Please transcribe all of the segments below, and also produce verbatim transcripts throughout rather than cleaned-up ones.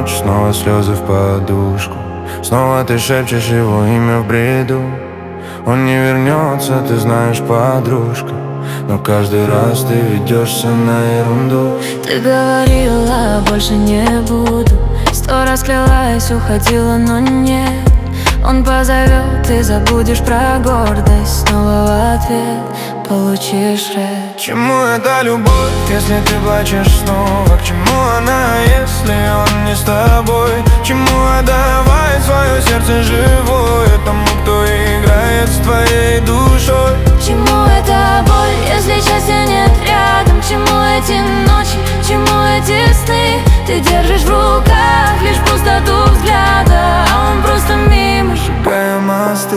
ночь, снова слезы в подушку. Снова ты шепчешь его имя в бреду. Он не вернется, ты знаешь, подружка, но каждый раз ты ведешься на ерунду. Ты говорила, больше не буду. Сто раз клялась, уходила, но нет. Он позовет, ты забудешь про гордость. Снова в ответ получишь рэп. Чему эта любовь, если ты плачешь снова? К чему она, если он не с тобой? Чему отдавать свое сердце живое тому, кто играет с твоей душой? Чему эта боль, если счастья нет рядом? Чему эти ночи, чему эти сны? Ты держишь в руках лишь пустоту взгляда, а он просто мимо, сжигая мосты.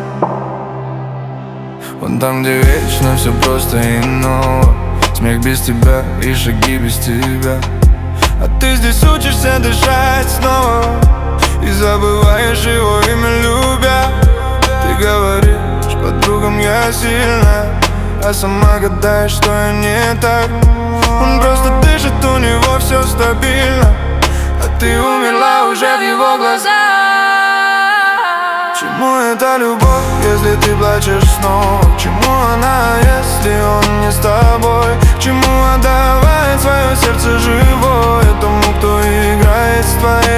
Вон там, где вечно все просто иного. Смех без тебя и шаги без тебя. А ты здесь учишься дышать снова и забываешь его имя, любя. Ты говоришь подругам, я сильная, а сама гадаешь, что я не так. Он просто дышит, у него все стабильно, а ты умерла уже в его глазах. Чему эта любовь, если ты плачешь снова? К чему она, если он не с тобой? К чему отдавать свое сердце живое тому, кто играет с твоей